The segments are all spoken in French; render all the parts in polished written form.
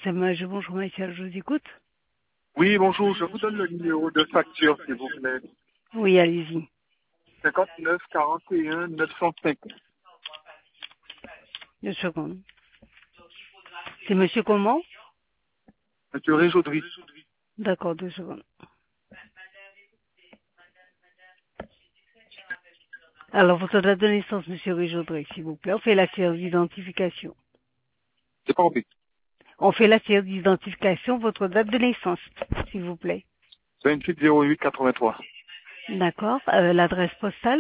SMAG, bonjour Michael, je vous écoute. Oui, bonjour, je vous donne le numéro de facture, s'il vous plaît. Oui, allez-y. 59 41 905. 2 secondes. C'est monsieur comment? Monsieur Réjaudry. D'accord, 2 secondes. Alors, votre date de naissance, monsieur Rijaudré, s'il vous plaît. On fait la séance d'identification. C'est pas compris. On fait la séance d'identification, votre date de naissance, s'il vous plaît. 28 08 83. D'accord. L'adresse postale?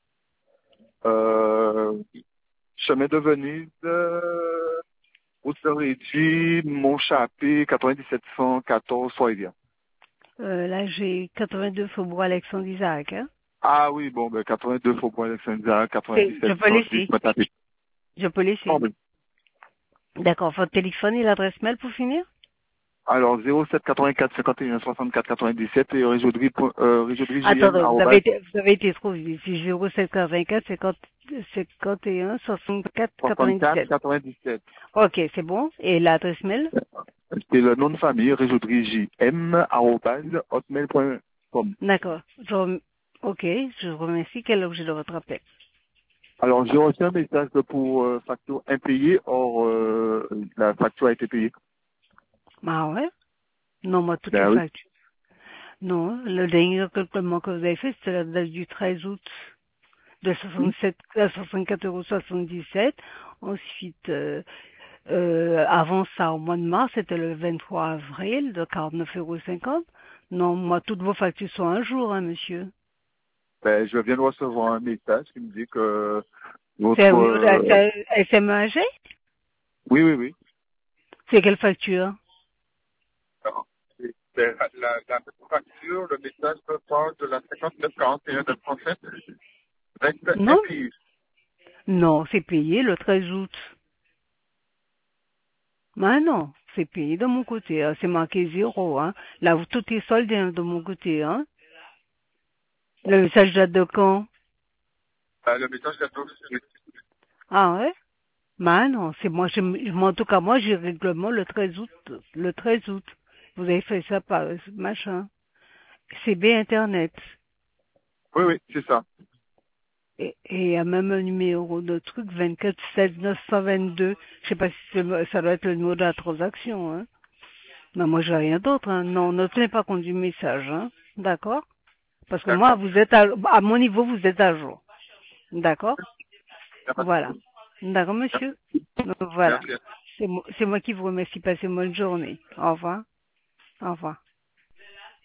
Chemin de Venise, route de Réduit, Montchapé, 9714, Soyvia. Là, j'ai 82 Faubourg Alexandre Isaac. Hein. Ah oui, bon, ben 82 Faubourg Alexandre, Je 97 peux 110, laisser. Matapé. Je peux laisser. D'accord. Votre téléphone et l'adresse mail pour finir? Alors, 07 84 51 64 97 et Réjaudry, Réjaudry JM, Attendez, arrobas. vous avez été trop vite. C'est 0784 51 64 64 97. 97. Ok, c'est bon. Et l'adresse mail? C'est le nom de famille, réjaudryjm@hotmail.com. D'accord. Ok, je vous remercie. Quel est l'objet de votre appel? Alors, j'ai reçu un message pour facture impayée, or la facture a été payée. Ah ouais? Non, moi, toutes les Ben oui. factures. Non, le dernier calculement que vous avez fait, c'était la date du 13 août de 67 à 64,77 €. Ensuite, avant ça, au mois de mars, c'était le 23 avril de 49,50 €. Non, moi, toutes vos factures sont un jour, hein, monsieur. Ben, je viens de recevoir un message qui me dit que C'est votre... au niveau de la SMAG? Oui, oui, oui. C'est quelle facture? Alors, c'est la facture, le message me parle de la 59 41 907, reste Non, impayée. non, c'est payé le 13 août. Ah non, c'est payé de mon côté, hein. C'est marqué 0, hein. Là, tout est soldé hein, de mon côté, hein. Le message date de quand? Le message est reçu. Ah ouais? Bah non, c'est moi, en tout cas, moi, j'ai règlement le 13 août, le 13 août. Vous avez fait ça par machin. CB Internet. Oui, oui, c'est ça. Et il y a même un numéro de truc, 24 16 922. Je sais pas si ça doit être le numéro de la transaction, hein. Non, moi, j'ai rien d'autre, hein. Non, ne tenez pas compte du message, hein. D'accord? Parce que moi, D'accord. vous êtes à mon niveau, vous êtes à jour. D'accord? Il n'y a pas de Voilà. problème. D'accord, monsieur? Donc, voilà. Merci. C'est moi qui vous remercie. Passez une bonne journée. Au revoir. Au revoir.